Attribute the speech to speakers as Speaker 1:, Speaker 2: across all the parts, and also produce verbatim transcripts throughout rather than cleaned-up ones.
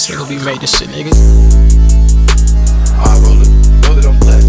Speaker 1: Nigga, we made this shit, nigga.
Speaker 2: Alright, roll it. Roll it on black.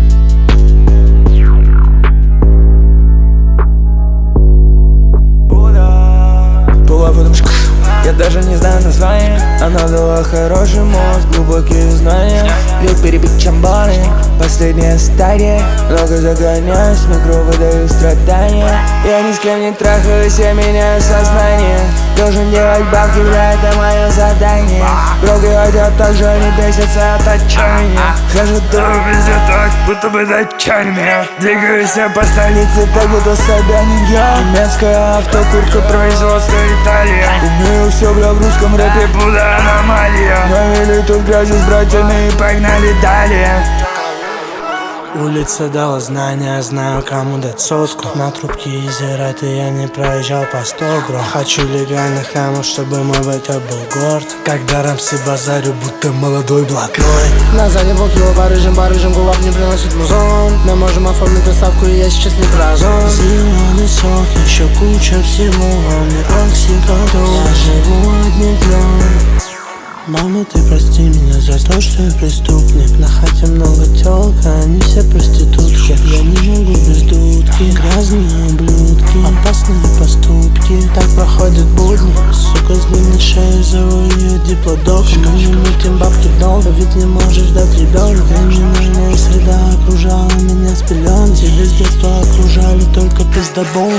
Speaker 3: Я даже не знаю названия. Она дала хороший мозг, глубокие знания. Люблю перебить чамбаны, последняя стадия. Много загоняюсь, микро выдаю страдания. Я ни с кем не трахаюсь, я меняю сознание. Должен делать бабки, бля, это мое задание. Броги хотят так же, не бесятся от отчаяния. Хожу дуру везде так, будто бы датчане меня. Двигаюсь я по столице, так будто Собянин я. Немецкое авто, куртка, производства Италия. Умею все, бля, в русском рэпе, Будда аномалия. Навели тут грязи с братьями и погнали далее. Улица дала знания, знаю, кому дать сотку. На трубке изирать, и я не проезжал по сто, бро. Хочу легальных лямов, чтобы мой бэкап был горд. Когда рамсы базарю, будто молодой блатной. На заднем блоке его барыжим, барыжим, гулап не приносит музон. Мы можем оформить доставку, и я сейчас не прозон. Зеленый сок, еще куча всего, мир оксикодон. Я живу одним днем. Мама, ты прости меня за то, что я преступник. На хате много тёлок, а они все проститутки. Я не могу без дудки. Грязные ублюдки, опасные поступки. Так проходят будни. Сука с длинной шеей, зову её диплодок. Мы не мутим бабки долго, ведь не можешь дать ребенка. Криминальная среда окружала меня с пелен. Тебя с детства окружали только пиздоболы.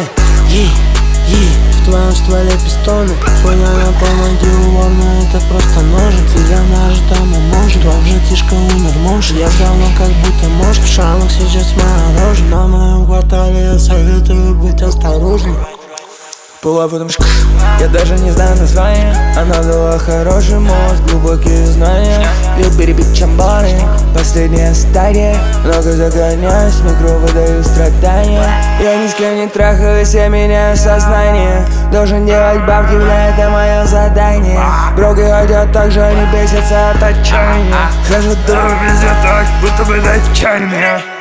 Speaker 3: В твоем стволе пистоны, хуйня на помоги увольно, это просто ножик. Тебя нажито, а может, твой братишка умер, может. Я давно как будто мошка, в шрамах сейчас моя рожа. На моем квартале я советую быть осторожным. Пула в этом шкаф, я даже не знаю названия. Она дала хороший мозг, глубокие знания. Люблю перебить чамбаны, последняя стадия. Много загоняюсь, микро выдаю страдания. Я ни с кем не трахаюсь, я меняю сознание. Должен делать бабки, бля, это мое задание. Броги хотят так же, они бесятся от отчаяния. Хожу дуру везде так, будто бы датчане меня.